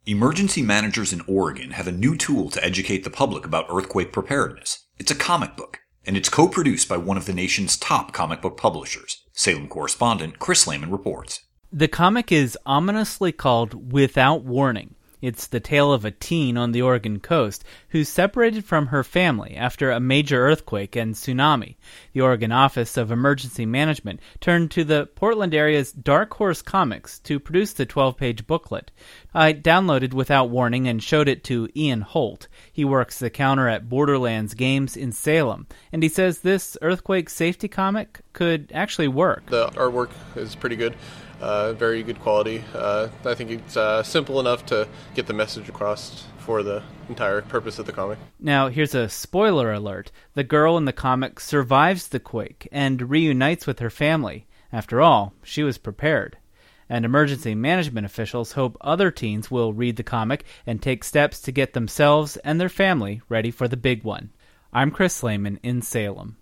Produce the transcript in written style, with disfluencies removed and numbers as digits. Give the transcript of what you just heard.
Emergency managers in Oregon have a new tool to educate the public about earthquake preparedness. It's a comic book, and it's co-produced by one of the nation's top comic book publishers. Salem correspondent Chris Lehman reports. The comic is ominously called Without Warning. It's the tale of a teen on the Oregon coast who's separated from her family after a major earthquake and tsunami. The Oregon Office of Emergency Management turned to the Portland area's Dark Horse Comics to produce the 12-page booklet. I downloaded Without Warning and showed it to Ian Holt. He works the counter at Borderlands Games in Salem, and he says this earthquake safety comic could actually work. The artwork is pretty good. Very good quality. I think it's simple enough to get the message across for the entire purpose of the comic. Now, here's a spoiler alert. The girl in the comic survives the quake and reunites with her family. After all, she was prepared. And emergency management officials hope other teens will read the comic and take steps to get themselves and their family ready for the big one. I'm Chris Lehman in Salem.